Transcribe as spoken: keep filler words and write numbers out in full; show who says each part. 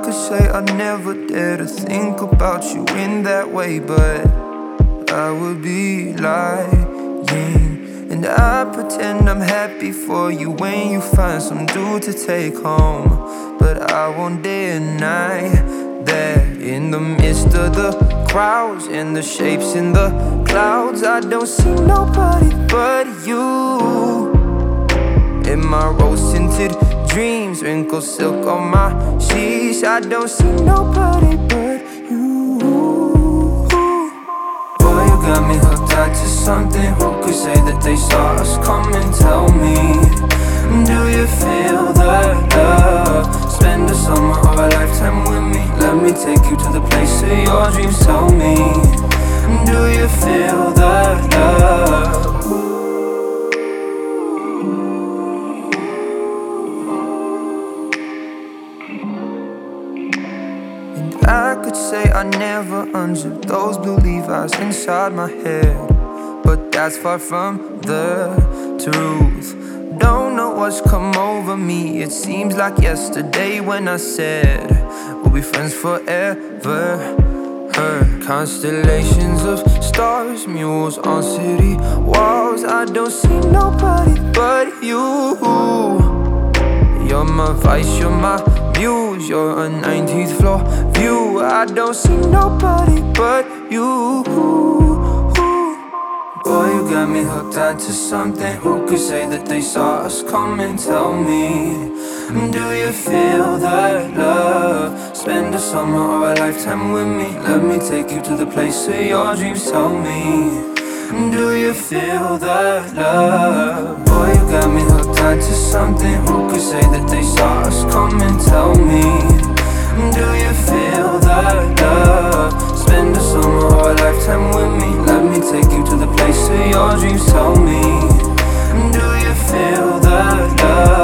Speaker 1: could say I never dare to think about you in that way, but I would be lying. And I pretend I'm happy for you when you find some dude to take home. But I won't deny that in the midst of the crowds and the shapes in the clouds, I don't see nobody but you. In my rose-tinted dreams, wrinkled silk on my sheets, I don't see nobody but you. Boy, you got me hooked out to something. Who could say that they saw us coming? Tell me, do you feel the love? Spend a summer or a lifetime with me. Let me take you to the place of your dreams. Tell me, do you feel the love? I could say I never unzipped those blue Levi's inside my head, but that's far from the truth. Don't know what's come over me. It seems like yesterday when I said we'll be friends forever. Her constellations of stars, mules on city walls, I don't see nobody but you. You're my vice, you're my muse, you're a nineteenth floor view. I don't see nobody but you. Boy, you got me hooked on to something. Who could say that they saw us coming? Tell me, do you feel that love? Spend a summer or a lifetime with me. Let me take you to the place of your dreams. Tell me, do you feel that love? Boy, you got me hooked on to something. Who could say that they saw us coming? Tell me, do you feel that love? Spend a summer or a lifetime with me. Let me take you to the place of your dreams. Tell me, do you feel that love?